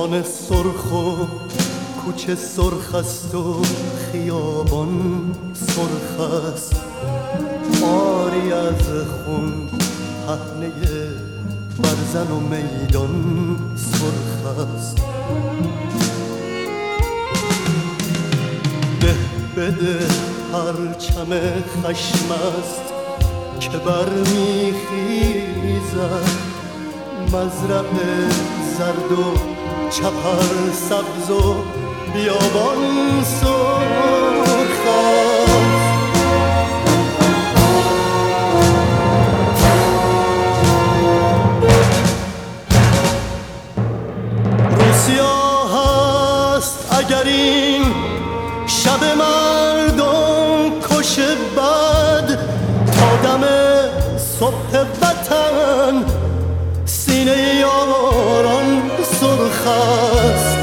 خانه سرخ و کوچه سرخ است و خیابان سرخ است، آری از خون پهنه برزن و میدان سرخ است. ده بده پرچم خشم است که برمیخیزد، مزرع زرد و چپر سبز و بیابان سرخ است. روسیاه هست اگر این شب مردم کش بد، تا دم صبح وطن سینه یاران سرخ است.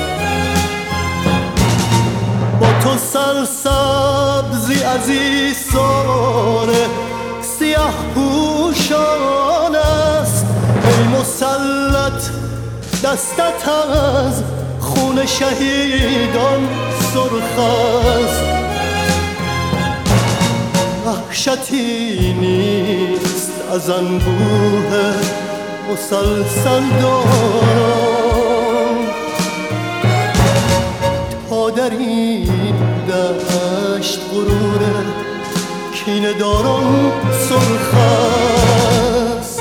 با تو سرسبزی عزیزان سیاه پوشان است، ای مسلط دستت از خون شهیدان سرخ است. وحشتی نیست از انبوه مسلسل دارم، تا در این دشت غرور کینه داران سرخ است.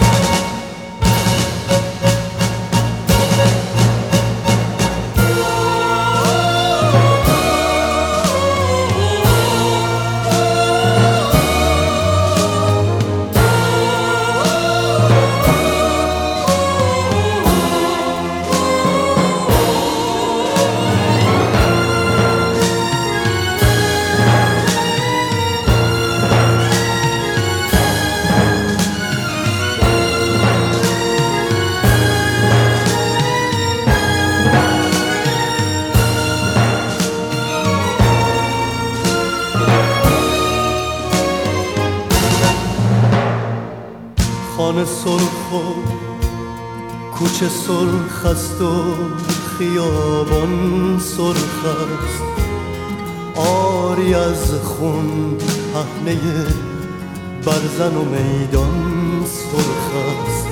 خانه سرخ و کوچه سرخ است و خیابان سرخ است، آری از خون پهنه برزن و میدان سرخ است.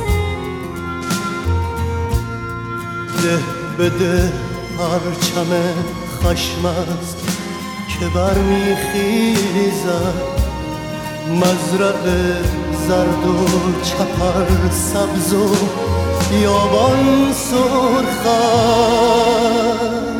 ده بده پرچم خشم است که برمیخیزد، مزرع زرد و چپر سبز و بیابان سرخ است.